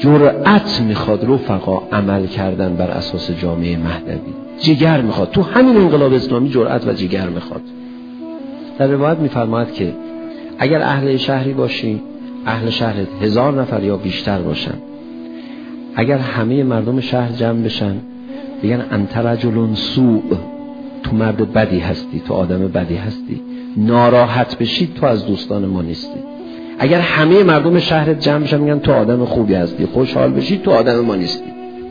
جرأت میخواد رفقا عمل کردن بر اساس جامعه مهدوی، جگر میخواد. تو همین انقلاب اسلامی جرأت و جگر میخواد. در روایت میفرماید که اگر اهل شهری باشی، اهل شهرت 1000 نفر یا بیشتر باشن، اگر همه مردم شهر جمع بشن بگن انت رجل سوء، تو مرد بدی هستی، تو آدم بدی هستی، ناراحت بشید تو از دوستان ما نیستی. اگر همه مردم شهرت جمع بشن میگن تو آدم خوبی هستی، خوشحال بشید تو آدم ما نیستی.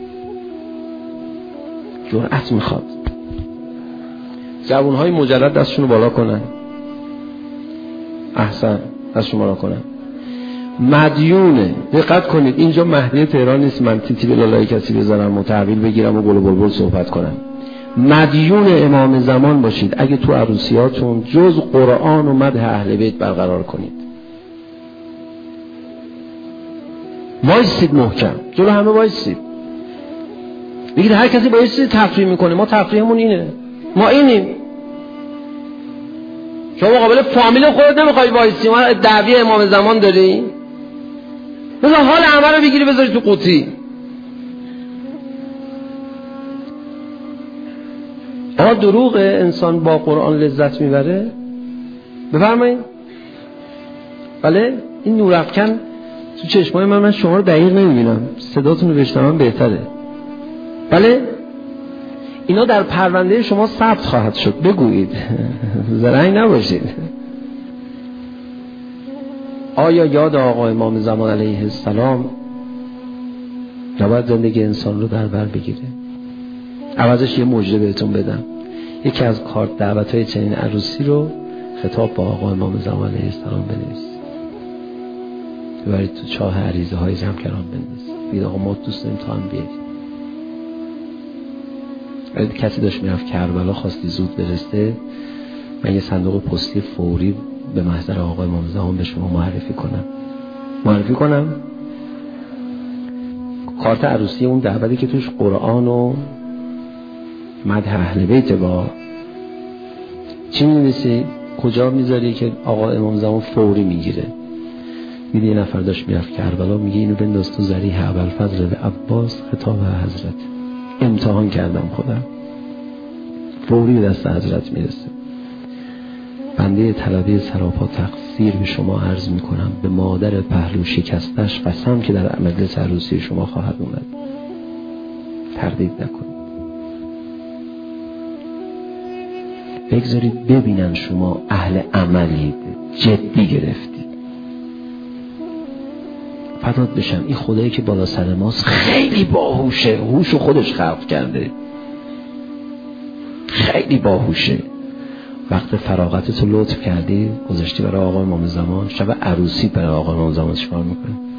جرأت میخواد. جوانهای مجرد دستشونو بالا کنن. احسن، دستشون بالا کنن. مدیونه، دقت کنید اینجا مهدی تهران نیست من تیتی به لالای کسی بذارم و تحویل بگیرم و گل و بلبل صحبت کنم. مدیون امام زمان باشید اگه تو عروسیاتون جز قرآن و مدح اهل بیت برقرار کنید. وایسید محکم، جلو همه وایسید. بگید هر کسی با یه چیزی تفریح میکنه، ما تفریحمون اینه، ما اینیم. شما مقابل فامیل خودت نمیخوای وایسی، ما دعوی امام زمان داری؟ مثلا حال همه رو بگیری بذاری تو قوطی. آقا دروغه انسان با قرآن لذت میبره؟ بفرمایید. بله این نورافکن تو چشمای من شما رو دقیق نمیبینم، صداتون رو بشنوم بهتره. بله اینا در پرونده شما ثبت خواهد شد، بگویید زرنگ نباشید. آیا یاد آقا امام زمان علیه السلام نباید زندگی انسان رو در بر بگیره؟ عوضش یه مژده بهتون بدم، یکی از کارت دعوت‌های چنین عروسی رو خطاب با آقا امام زمان علیه السلام بنویسید، ببرید تو چاه عریضه های جمع کرام بنویسید، بگید آقا ما دوست داریم تو هم بیایید. اگه کسی داشت میرفت کربلا خواستی زود برسته، من یه صندوق پستی فوری به محضر آقا امام زمان به شما معرفی کنم. کارت عروسی اون دعوتی که توش قرآن و مدح اهل بیت با چی می‌نویسی؟ کجا میذاری که آقا امام زمان فوری میگیره؟ میگه یه نفر داشت میرفت کربلا، میگه اینو بنداز تو ذریح ابوالفضل عباس خطاب حضرت. امتحان کردم خودم، فوری به دست حضرت میرسه. بنده طلبه سراپا تقصیر به شما عرض میکنم، به مادر پهلو شکستش قسم که در مجلس عروسی شما خواهد اومد. تردید نکنید، بگذارید ببینن شما اهل عملید، جدی گرفتید. فدات بشم این خدایی که بالا سر ماست خیلی باهوشه، هوشو خودش خلق کرده، خیلی باهوشه. وقت فراغتتو لطف کردی گذاشتی برای آقا امام زمان، شب عروسی برای آقا امام زمان چیکار میکنه؟